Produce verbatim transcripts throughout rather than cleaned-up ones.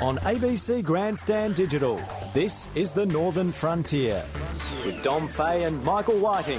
On A B C Grandstand Digital, this is The Northern Frontier with Dom Fay and Michael Whiting.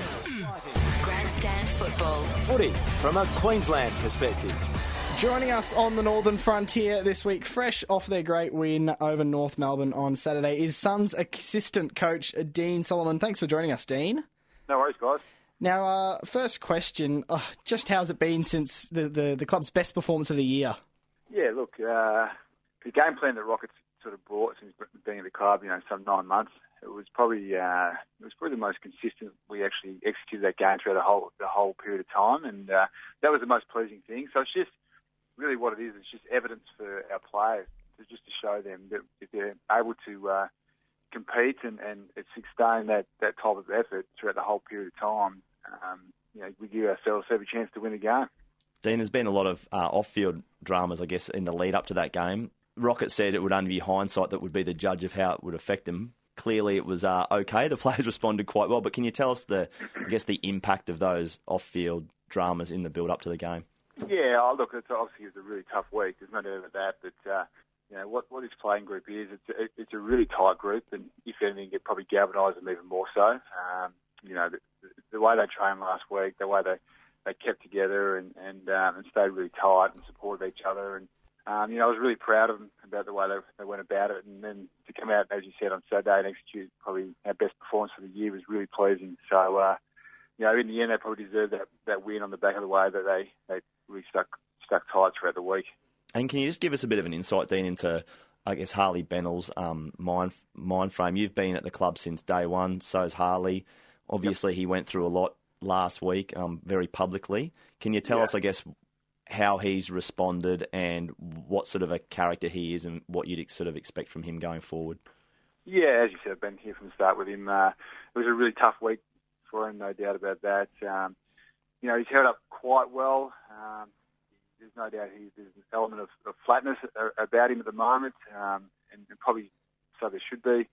Grandstand football. Footy from a Queensland perspective. Joining us on the Northern Frontier this week, fresh off their great win over North Melbourne on Saturday, is Suns assistant coach Dean Solomon. Thanks for joining us, Dean. No worries, guys. Now, uh, first question, uh, just how's it been since the, the, the club's best performance of the year? Yeah, look, uh, the game plan that Rockets sort of brought since being at the club, you know, some nine months, it was probably uh, it was probably the most consistent we actually executed that game throughout the whole the whole period of time, and uh, that was the most pleasing thing. So it's just really what it is. It's just evidence for our players to just to show them that if they're able to uh, compete and, and sustain that, that type of effort throughout the whole period of time, um, you know, we give ourselves every chance to win the game. Dean, there's been a lot of uh, off-field dramas, I guess, in the lead up to that game. Rocket said it would only be hindsight that would be the judge of how it would affect them. Clearly, it was uh, okay. The players responded quite well. But can you tell us the, I guess, the impact of those off-field dramas in the build-up to the game? Yeah, oh, look, it's obviously it was a really tough week. There's no doubt about that. But uh, you know what, what this playing group is, it's a, it's a really tight group, and if anything, it probably galvanised them even more so. Um, you know, the, the way they trained last week, the way they, they kept together and and, um, and stayed really tight and supported each other, and Um, you know, I was really proud of them about the way they, they went about it, and then to come out, as you said, on Saturday and execute probably our best performance for the year was really pleasing. So, uh, you know, in the end, they probably deserved that, that win on the back of the way that they, they really stuck stuck tight throughout the week. And can you just give us a bit of an insight, Dean, into, I guess, Harley Bennell's um, mind, mind frame? You've been at the club since day one, so's Harley. Obviously, yep. He went through a lot last week, um, very publicly. Can you tell yeah. us, I guess, how he's responded and what sort of a character he is and what you'd sort of expect from him going forward? Yeah, as you said, I've been here from the start with him. Uh, it was a really tough week for him, no doubt about that. Um, you know, he's held up quite well. Um, there's no doubt he, there's an element of, of flatness about him at the moment, um, and, and probably so there should be.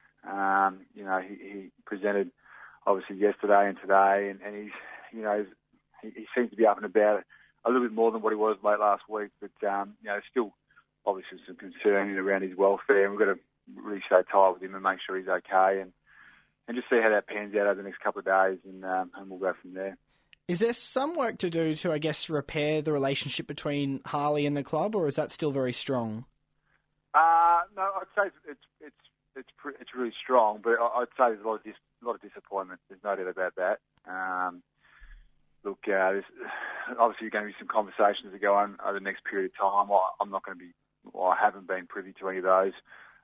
Um, you know, he, he presented obviously yesterday and today, and, and he's, you know, he's, he, he seems to be up and about it a little bit more than what he was late last week, but um, you know, still obviously some concern around his welfare, and we've got to really stay tight with him and make sure he's okay, and, and just see how that pans out over the next couple of days, and, um, and we'll go from there. Is there some work to do to, I guess, repair the relationship between Harley and the club, or is that still very strong? Uh, no, I'd say it's it's it's it's, pre- it's really strong, but I'd say there's a lot of dis- a lot of disappointment. There's no doubt about that. Um, Look, uh, there's obviously going to be some conversations that go on over the next period of time. I'm not going to be, well, I haven't been privy to any of those,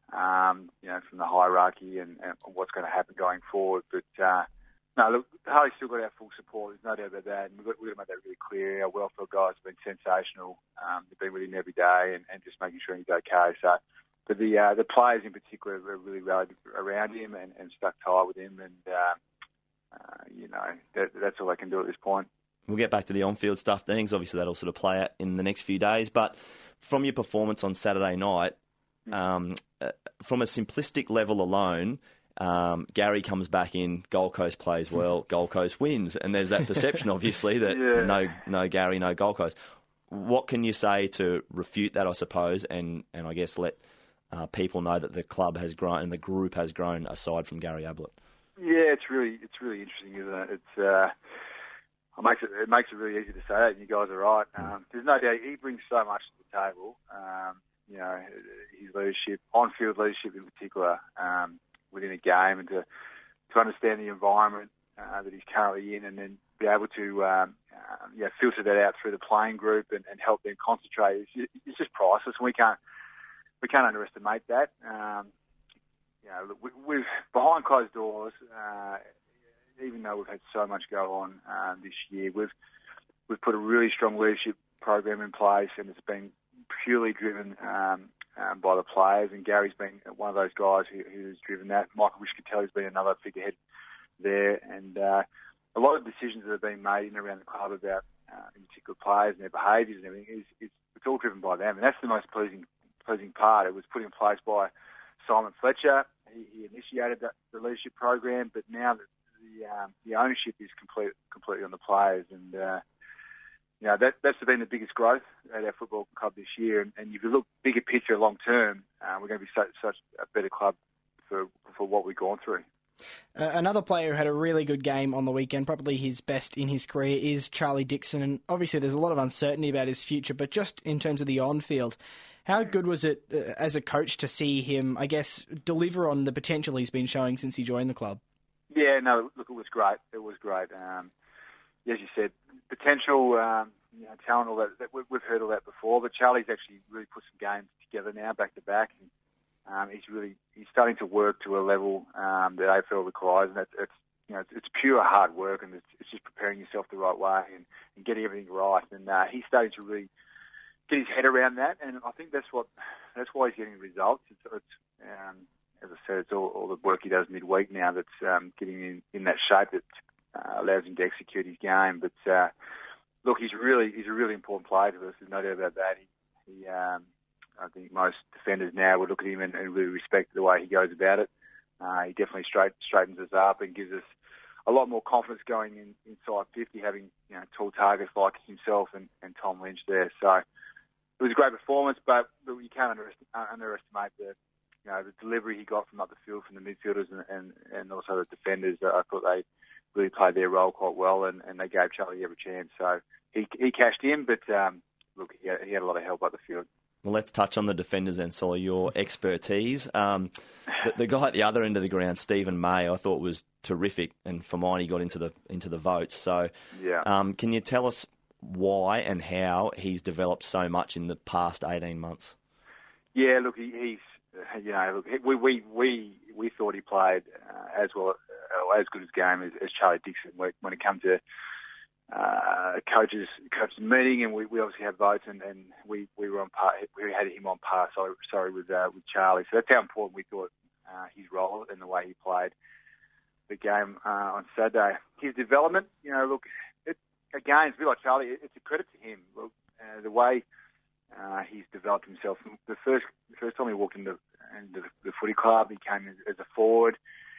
um, you know, from the hierarchy and, and what's going to happen going forward. But, uh, no, look, Harley's still got our full support. There's no doubt about that. And we've got, we've got to make that really clear. Our welfare guys have been sensational. Um, they've been with him every day and, and just making sure he's okay. So, but the uh, the players in particular have really rallied around him and, and stuck tight with him. And, uh, Uh, you know, that, that's all they can do at this point. We'll get back to the on-field stuff, things. Obviously, that'll sort of play out in the next few days. But from your performance on Saturday night, um, uh, from a simplistic level alone, um, Gary comes back in, Gold Coast plays well, Gold Coast wins. And there's that perception, obviously, that yeah. no no Gary, no Gold Coast. What can you say to refute that, I suppose, and, and I guess let uh, people know that the club has grown and the group has grown aside from Gary Ablett? Yeah, it's really it's really interesting, isn't it? It's uh, it makes it it makes it really easy to say that, and you guys are right. Um, there's no doubt he brings so much to the table. Um, you know, his leadership, on-field leadership in particular, um, within a game, and to to understand the environment uh, that he's currently in, and then be able to um, uh, you know, filter that out through the playing group and, and help them concentrate. It's, it's just priceless, and we can't we can't underestimate that. Um, You know, we've behind closed doors. Uh, even though we've had so much go on um, this year, we've we've put a really strong leadership program in place, and it's been purely driven um, um, by the players. And Gary's been one of those guys who, who's driven that. Michael Wiskatelli's been another figurehead there, and uh, a lot of decisions that have been made in and around the club about, uh, in particular, players and their behaviours and everything is, is it's all driven by them, and that's the most pleasing pleasing part. It was put in place by Simon Fletcher. He, he initiated the, the leadership program, but now the the, um, the ownership is complete, completely on the players. And uh, you know, that, that's been the biggest growth at our football club this year. And, and if you look bigger picture, long term, uh, we're going to be such, such a better club for for what we've gone through. Uh, another player who had a really good game on the weekend, probably his best in his career, is Charlie Dixon. And obviously there's a lot of uncertainty about his future, but just in terms of the on-field, how good was it uh, as a coach to see him, I guess, deliver on the potential he's been showing since he joined the club? Yeah, no, look, it was great. It was great. Um, as you said, potential, um, you know, talent, all that, that. We've heard all that before, but Charlie's actually really put some games together now, back to back. And, Um, he's really he's starting to work to a level um, that A F L requires, and that's, it's you know it's, it's pure hard work, and it's, it's just preparing yourself the right way and, and getting everything right. And uh, he's starting to really get his head around that, and I think that's what that's why he's getting results. It's, it's um, as I said, it's all, all the work he does midweek now that's um, getting in, in that shape that uh, allows him to execute his game. But uh, look, he's really he's a really important player to us. There's no doubt about that. He, he um, I think most defenders now would look at him and, and really respect the way he goes about it. Uh, he definitely straight, straightens us up and gives us a lot more confidence going in, inside fifty, having you know tall targets like himself and, and Tom Lynch there. So it was a great performance, but, but you can't underestimate, underestimate the you know the delivery he got from up the field from the midfielders and, and, and also the defenders. I thought they really played their role quite well, and, and they gave Charlie every chance. So he he cashed in, but um, look, he had, he had a lot of help up the field. Well, let's touch on the defenders then, Solly, your expertise. Um, the, the guy at the other end of the ground, Stephen May, I thought was terrific, and for mine, he got into the into the votes. So, yeah. um, can you tell us why and how he's developed so much in the past eighteen months? Yeah, look, he, he's you know, look, we we we we thought he played uh, as well uh, as good as game as, as Charlie Dixon when it comes to. Uh, coaches coaches meeting, and we, we obviously have votes, and, and we, we were on par. We had him on par. Sorry, sorry with uh, with Charlie. So that's how important we thought uh, his role and the way he played the game uh, on Saturday. His development, you know, look, it, again, it's a bit like Charlie. It, it's a credit to him. Look, uh, the way uh, he's developed himself. The first the first time he walked into, into the, the footy club, he came as, as a forward.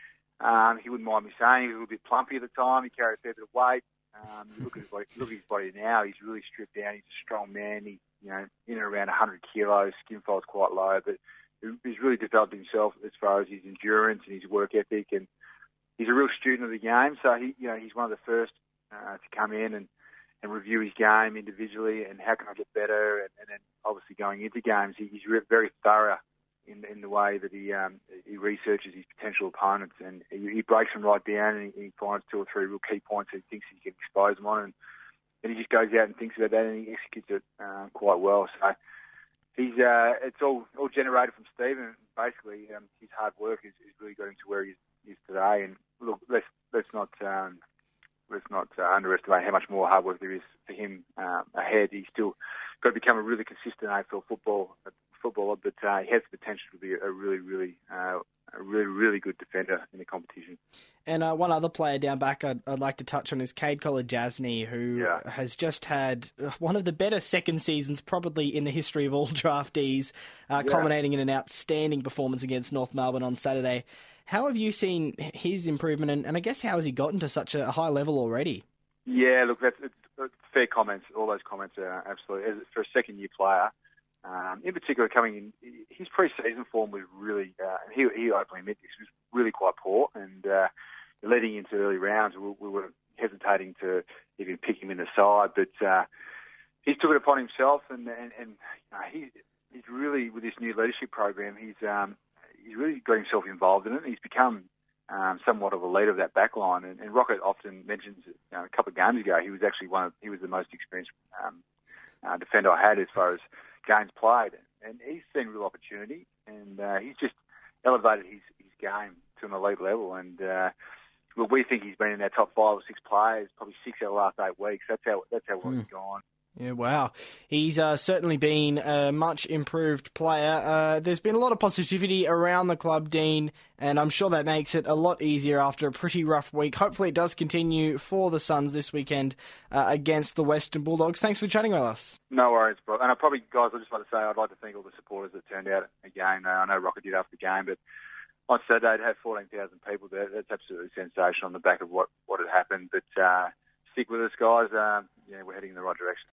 Um, he wouldn't mind me saying he was a little bit plumpy at the time. He carried a fair bit of weight. Um, look at his body. Look at his body now. He's really stripped down. He's a strong man. He's you know in and around one hundred kilos. Skin fold's quite low, but he's really developed himself as far as his endurance and his work ethic. And he's a real student of the game. So he, you know, he's one of the first uh, to come in and, and review his game individually and how can I get better. And, and then obviously going into games, he, he's very thorough in in the way that he um, he researches his potential opponents, and he, he breaks them right down, and he, he finds two or three real key points that he thinks he can expose them on, and, and he just goes out and thinks about that, and he executes it uh, quite well. So he's uh, it's all all generated from Stephen. Basically, um, his hard work has, has really got him to where he is, is today. And look, let's let's not um, let's not uh, underestimate how much more hard work there is for him um, ahead. He's still got to become a really consistent A F L football. footballer, but uh, he has the potential to be a really, really, uh, a really, really good defender in the competition. And uh, one other player down back I'd, I'd like to touch on is Cade Kolodjasny, who yeah. has just had one of the better second seasons probably in the history of all draftees, uh, yeah. culminating in an outstanding performance against North Melbourne on Saturday. How have you seen his improvement, and, and I guess how has he gotten to such a high level already? Yeah, look, that's it's, it's fair comments. All those comments are absolutely. As for a second-year player, Um, in particular, coming in, his pre-season form was really, uh, he, he openly admitted this, was really quite poor, and uh, leading into early rounds, we, we were hesitating to even pick him in the side, but uh, he's took it upon himself, and, and, and you know, he, he's really, with this new leadership program, he's um, he's really got himself involved in it. He's become um, somewhat of a leader of that back line, and, and Rocket often mentions, you know, a couple of games ago, he was actually one of, he was the most experienced um, uh, defender I had as far as games played, and he's seen real opportunity, and uh, he's just elevated his, his game to an elite level. And uh, look, we think he's been in our top five or six players, probably six out of the last eight weeks. That's how that's how well mm. he's gone. Yeah, wow. He's uh, certainly been a much improved player. Uh, there's been a lot of positivity around the club, Dean, and I'm sure that makes it a lot easier after a pretty rough week. Hopefully it does continue for the Suns this weekend uh, against the Western Bulldogs. Thanks for chatting with us. No worries, bro. And I probably, guys, I just want to say I'd like to thank all the supporters that turned out again. Uh, I know Rocket did after the game, but on Saturday it had fourteen thousand people there. That's absolutely sensational on the back of what, what had happened. But uh, stick with us, guys. Uh, yeah, we're heading in the right direction.